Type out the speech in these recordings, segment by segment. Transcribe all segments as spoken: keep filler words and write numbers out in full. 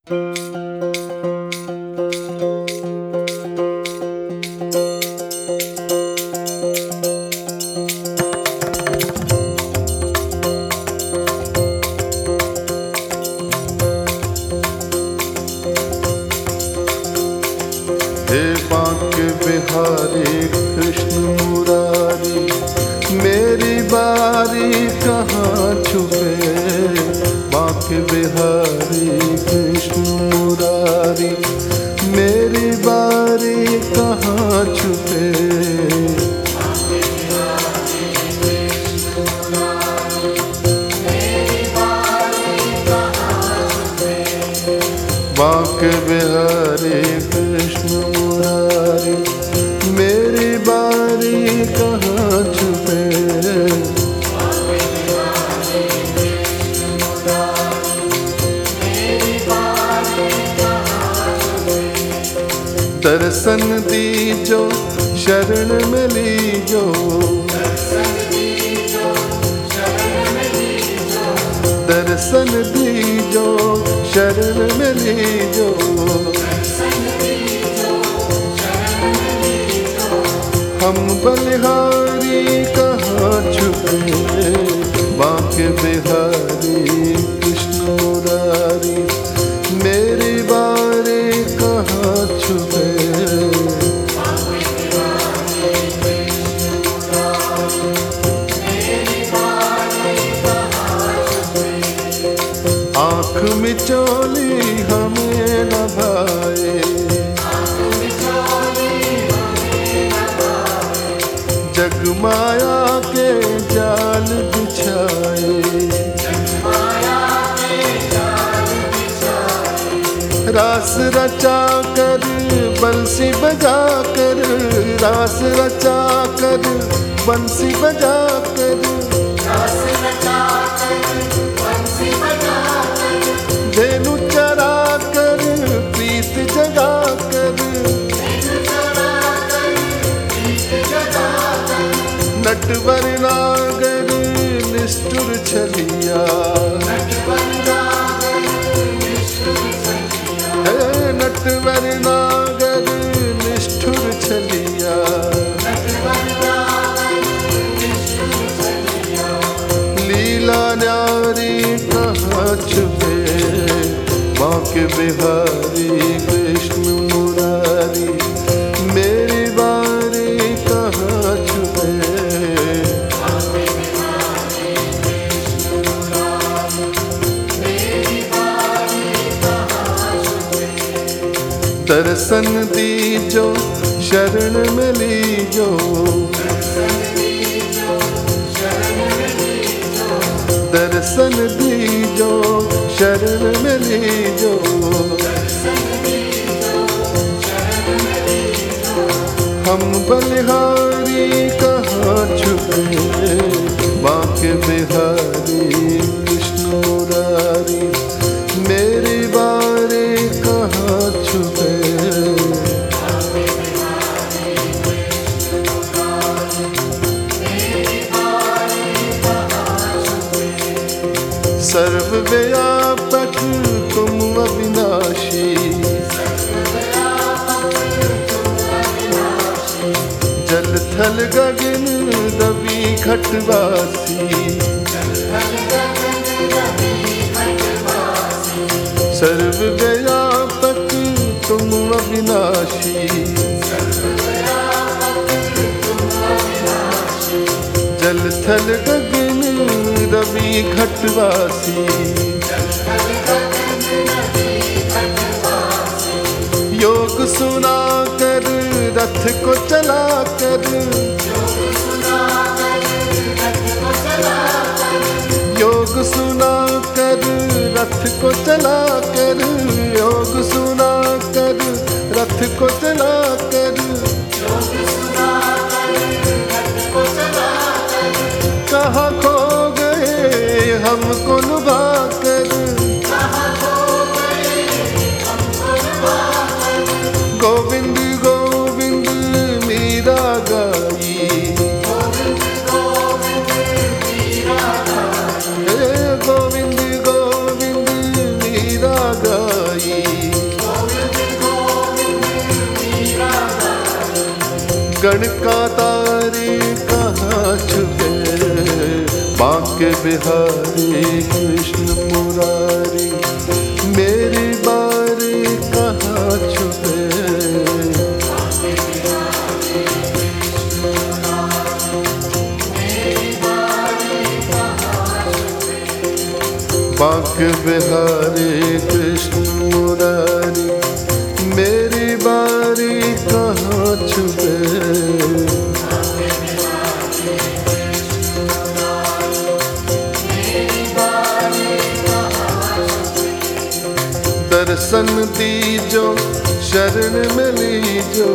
हे बांके बिहारी कृष्ण मुरारी, मेरी बारी कहाँ छुपे। बांके बिहारी कृष्ण मुरारी, मेरी बारी कहाँ छुपे। बांके बिहारी कृष्ण मुरारी, मेरी बारी कहाँ छुपे। दर्शन दीजो शरण में लीजो, दर्शन दीजो शरण में लीजो। हम बलिहारी कहाँ छुपे। बांके बिहारी कृष्ण मुरारी, मेरी बारी कहाँ छुपे। आँख मिचोली हमें न भाए, जग माया के जाल बिछाए। रास रचा कर बंसी बजा कर, रास रचा कर बंसी बजा कर, धेनु चरा कर प्रीत जगा कर। नटवर नागर निष्ठुर छलिया, है नटवर नागर निष्ठुर छलिया। लीला न्यारी कहाँ छुपे। बांके बिहारी कृष्ण मुरारी, मेरी बारी कहाँ छुपे। दर्शन दीजो शरण में लीजो, दर्शन दीजो शरण में लीजो। हम बलिहारी कहाँ छुपे। बांके बिहारी कृष्ण मुरारी, मेरी बारी कहाँ छुपे। सर्वव्यापक तुम अविनाशी, जल थल गगन रवि घटवासी। सर्वव्यापक तुम अविनाशी, जल थल गगन रवि घटवासी। योग सुना कर रथ को चला कर, योग सुना कर रथ को चला कर, योग सुना कर रथ को चला कर। कहाँ खो गए हमको लुभा कर, गोविंद गोविंद मीरा गाई। हे गोविंद गोविंद मीरा गाई। गण का तारी कहाँ छुपे, बांके बिहारी कृष्ण मुरारी मेरी बारी कहाँ छुपे। बांके बिहारी कृष्ण मुरारी मेरी बारी कहाँ छुपे। दर्शन दीजो शरण में लीजो,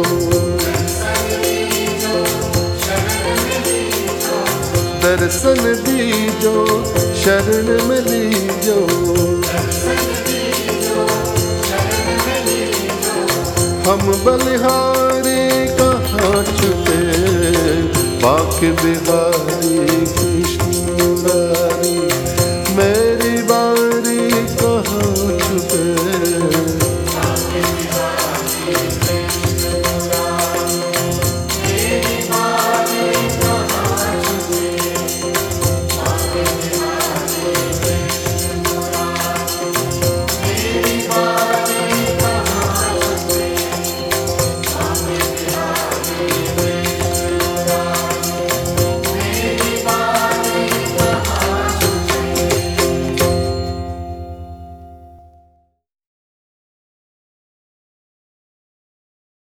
दर्शन दीजो शरण में लीजो। हम बलिहारी कहाँ छुपे, बांके बिहारी